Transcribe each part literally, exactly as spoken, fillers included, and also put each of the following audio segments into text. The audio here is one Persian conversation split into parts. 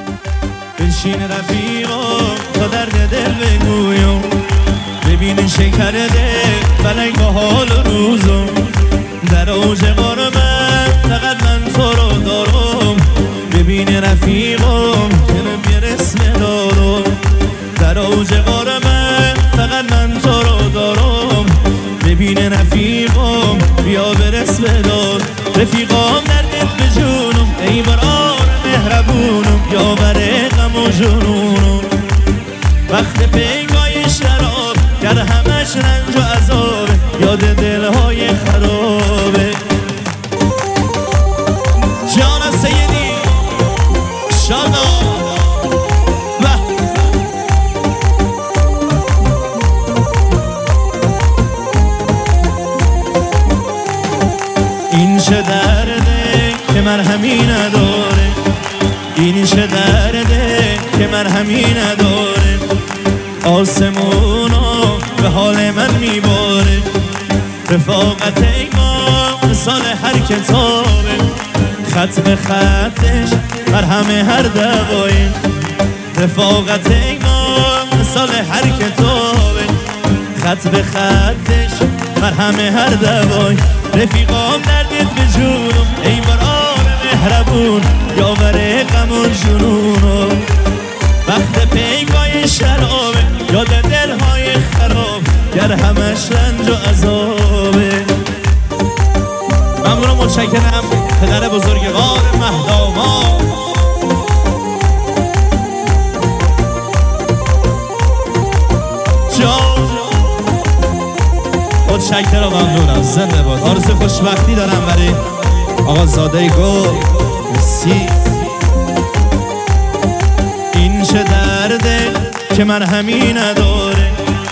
بشین رفیقم تا درد دل بگویم، ببینین شکر دل فلک با حال و روزم. در اوج قربت فقط من تو رو دارم، ببین رفیقم که نمیرس دارم. در اوج قربت فقط من تو رو دارم، ببین رفیقم بیا برس بدار. رفیقم دردت به جونم ای برار مهربونم، یا بره غم و جنونم. وقت پیگاه شراب گر همش رنج و عذابه، یاد دلهای خرابه. جان سیدی شادا این چه درده که مرهمی نداره، این چه درده که مرهمی نداره. آسمونو به حال من میباره، رفاقت ما مثال هر کتابه. خط به خطش بر همه هر دوایی، رفاقت ما مثال هر کتابه. خط به خطش بر همه هر دوایی. رفیقام دردت به جونم ای برار مهربون، یا بره غم و جنونم. وقت پیگاه شرابه یاد دلهای خراب، گر همش رنج و عذابه. ممنونم، متشکرم پدر بزرگوار مهداما. جان متشکرم، ممنونم، زنده باد. آرزوی خوشبختی دارم برای آقا زاده گل. مرسی. این چه درده که مرهمی نداره،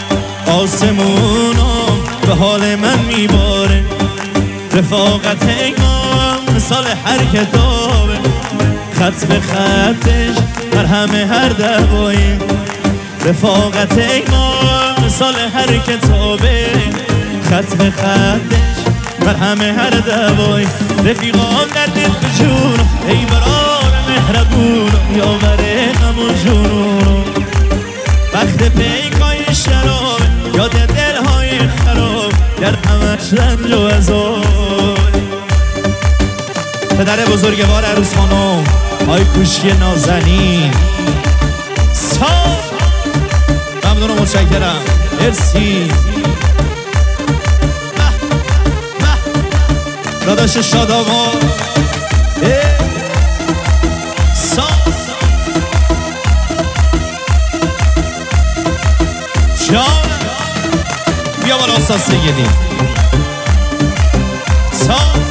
آسمونم به حال من میباره. رفاقت ما مثال هر کتابه، خط به خطش بر همه هر دوایی. رفاقت ما مثال هر کتابه، خط به خطش بر همه هر دوایی. رفیقام دردت به جونم ای برار مهربونم، یا بره غم و جنونم. وقت پیگاه شراب یاد دلهای خراب، گر همش رنج و عذاب. پدر بزرگوار عروس خانم آی کوشکی نازنین سال، ممنونم، متشکرم، مرسی. داداش شاداما سال جان بیا بالا استاد سیدی سال.